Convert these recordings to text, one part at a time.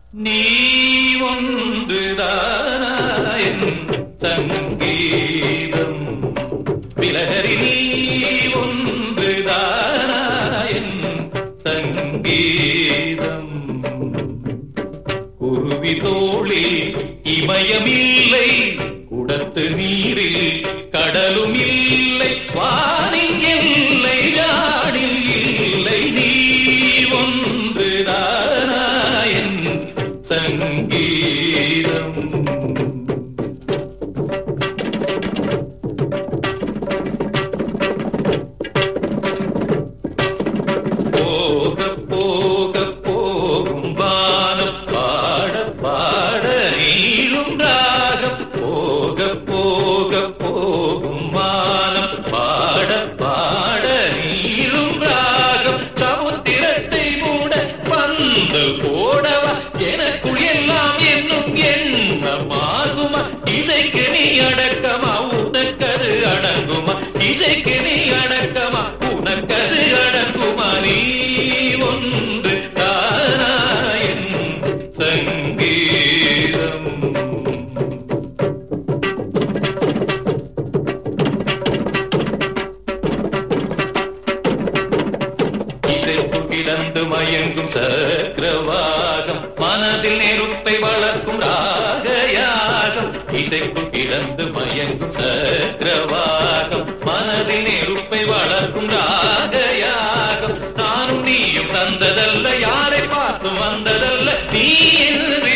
நீ ஒன்றுதானாயன் சங்கீதம் விலகரி நீ ஒன்றுதானாயன் சங்கீதம் குருவி தோளில் இமயமில்லை குடத்து நீரில் கடலும் இல்லை வானில் இல்லை ஜாடில் இல்லை நீ ஒன்றுதானாயன் சங்கீதம் போக போக போகும் வானம் பாட பாட நீளும் ராகம் போக போக போகும் வானம் பாட பாட நீளும் ராகம் சமுத்திரத்தை மூட பந்து போடவா எனக்குள் எல்லாம் என்னும் எண்ணமாகுமா இசைக்கு நீ அடக்கமா உனக்கது அடங்குமா இசைக்கு நீ அடக்கமா உனக்கது அடங்குமா நீ ஒன்று தாராயன் சங்கீதம் இசைப்பு கிடந்து மயங்கும் சக்கரவாகம் மனதில் நெருப்பை வளர்க்கும் ராகயாகம் இசைப்பு கிடந்து மயங்கும் சக்கரவாகம் மனதில் நெருப்பை வளர்க்கும் ராகயாகம் நானும் நீயும் தந்ததல்ல யாரை பார்த்து வந்ததல்ல நீ என்று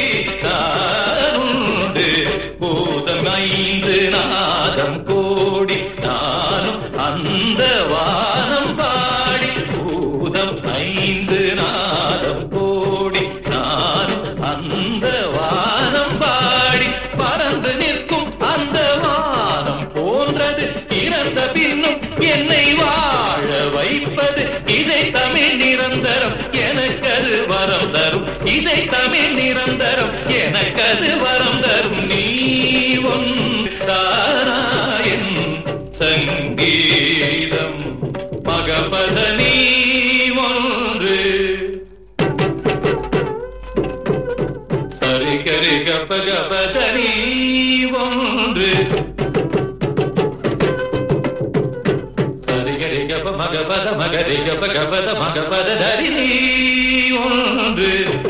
நானுண்டு பூதம் 5 நாதம் கோடி நானும் அந்த வானம் பாடி பூதம் 5 நாதம் கோடி நானும் அந்த வானம் பாடி பறந்து நிற்கும் அந்த வானம் போன்றது இறந்த பின்னும் என்னை வாழ வைப்பது இசை தமிழ் நிரந்தரம் எனக்கது வரம் தரும் இசை தமிழ் நிரந்தரம் எனக்கது வரம் தரும் நீ ஒன்றாயன் சங்கீதம் மகபத நீ ஒன்று சரி கரி கப கபத நீ ஒன்று சரி கரி கப மகபத மகரி கப கபத மகபத தரி நீ ஒன்று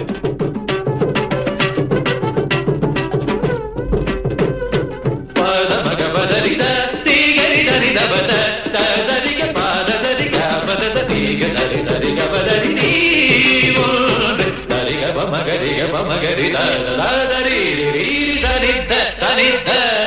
பத மகபதரித தீகரி தரி தபத தரிக பாத சரி கபத சதிக சரி தரி கபதரி நீ ஒன்று தரி கப மகரி கப மகரி தரி தரி தரி தரி